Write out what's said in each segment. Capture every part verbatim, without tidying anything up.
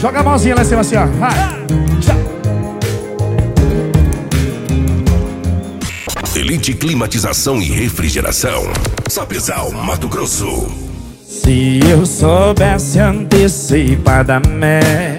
Joga a mãozinha lá em cima assim, ó. Vai. Já. Elite Climatização e Refrigeração. Sapezal, Mato Grosso. Se eu soubesse antecipadamente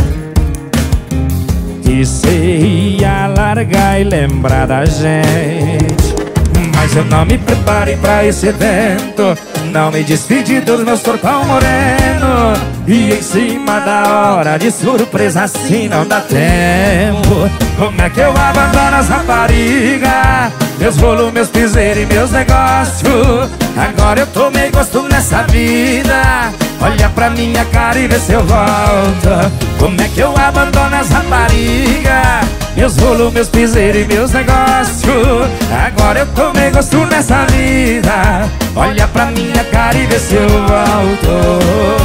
que cê ia largar e lembrar da gente, mas eu não me preparei pra esse evento. Não me despedi dos meus corpão moreno. E em cima da hora, de surpresa assim não dá tempo. Como é que eu abandono as raparigas, meus rolos, meus piseiros e meus negócios? Agora eu tomei gosto nessa vida. Olha pra minha cara e vê se eu volto. Como é que eu abandono as raparigas, meus rolos, meus piseiros e meus negócios? Agora eu tomei gosto nessa vida. Olha pra minha cara e vê se eu volto.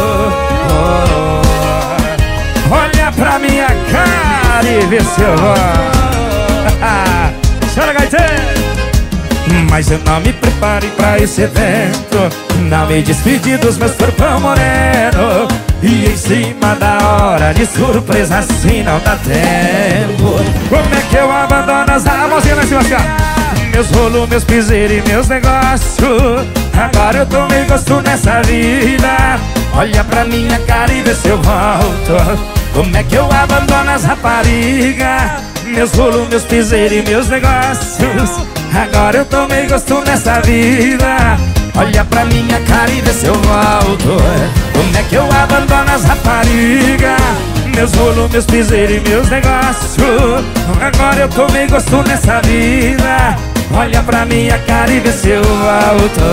Olha pra minha cara e vê se eu volto. Chora, gaiteiro! Mas eu não me preparei pra esse evento. Não me despedi dos meus corpão moreno. E em cima da hora, de surpresa assim não dá tempo. Como é que eu abandono as mãozinhas lá em cima assim, ó. Meus rolos, meus piseiros e meus negócios? Agora eu tomei gosto nessa vida. Olha pra minha cara e vê se eu volto. Como é que eu abandono as raparigas, meus rolos, meus piseiros e meus negócios? Agora eu tomei gosto nessa vida. Olha pra minha cara e vê se eu volto. Como é que eu abandono as raparigas, meus rolos, meus piseiros e meus negócios? Agora eu tomei gosto nessa vida. Olha pra minha cara e vê se eu volto.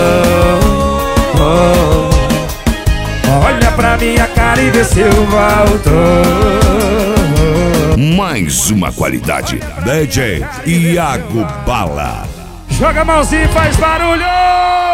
Oh. Olha pra minha cara e vê se eu volto. Mais uma qualidade. D J Iago Bala. Joga a mãozinha e faz barulho.